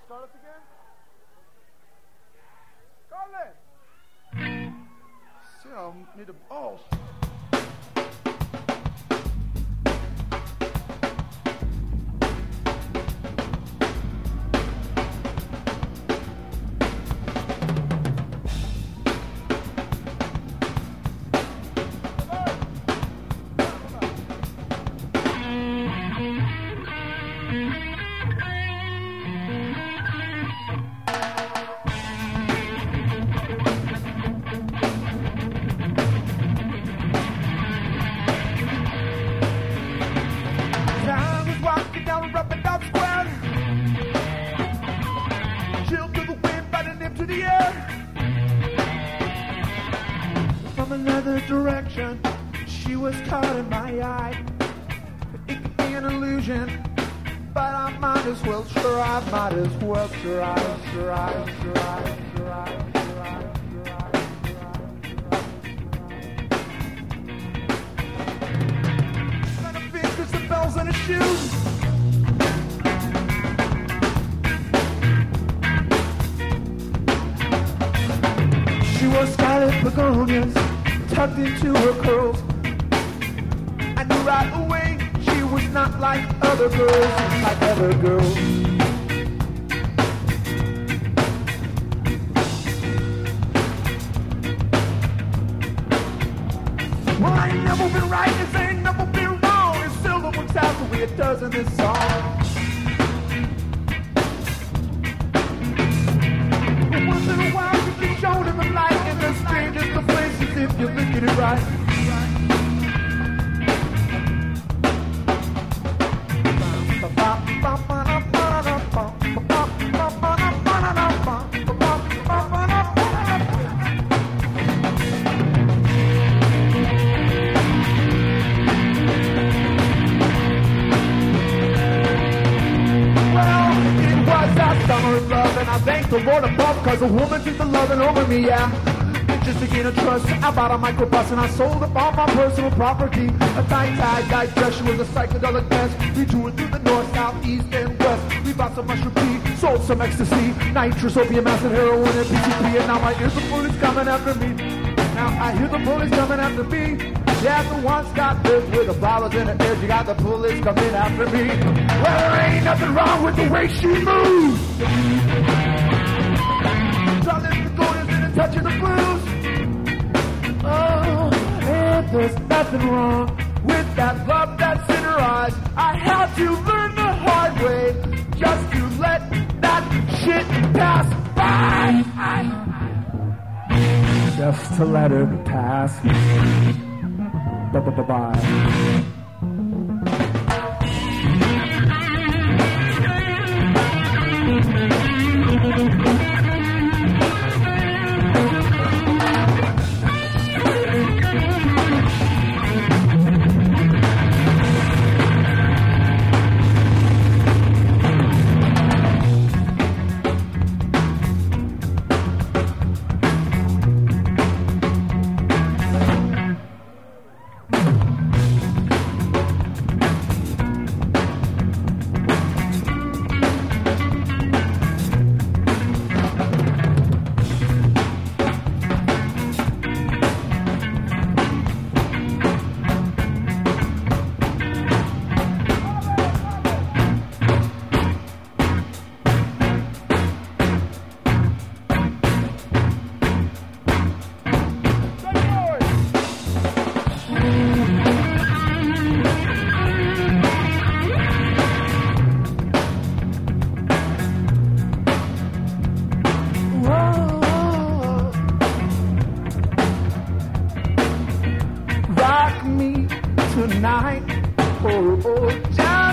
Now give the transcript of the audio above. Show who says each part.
Speaker 1: Start us again? Carlin! See, I need a... Oh, direction, she was caught in my eye. It could be an illusion, but I might as well try, might as well try. Kind of fingers and bells on his shoes. She wore scarlet begonias tucked into her curls. I knew right away she was not like other girls, like other girls. Well, I ain't never been right, this ain't never been wrong. It still works out the way it does in this song. But once in a while you get shown in the light, in the strangest of places if you look at it right. I thank the Lord above, cause a woman took the loving over me, yeah. Just to gain a trust, I bought a microbus and I sold up all my personal property. A tight dress, she was a psychedelic mess. We drew it through the north, south, east, and west. We bought some mushroom tea, sold some ecstasy, nitrous, opium, acid, heroin, and PCP. And now I hear the police coming after me. Now I hear the police coming after me. Yeah, the one's got this with the flowers in her hair. You got the police coming after me. Well, there ain't nothing wrong with the way she moves. Darling, the gold is in a touch of the blues. Oh, and there's nothing wrong with that love that's in her eyes. I had to learn the hard way just to let that shit pass by. Just to let her pass. Bye. Tonight, oh, John.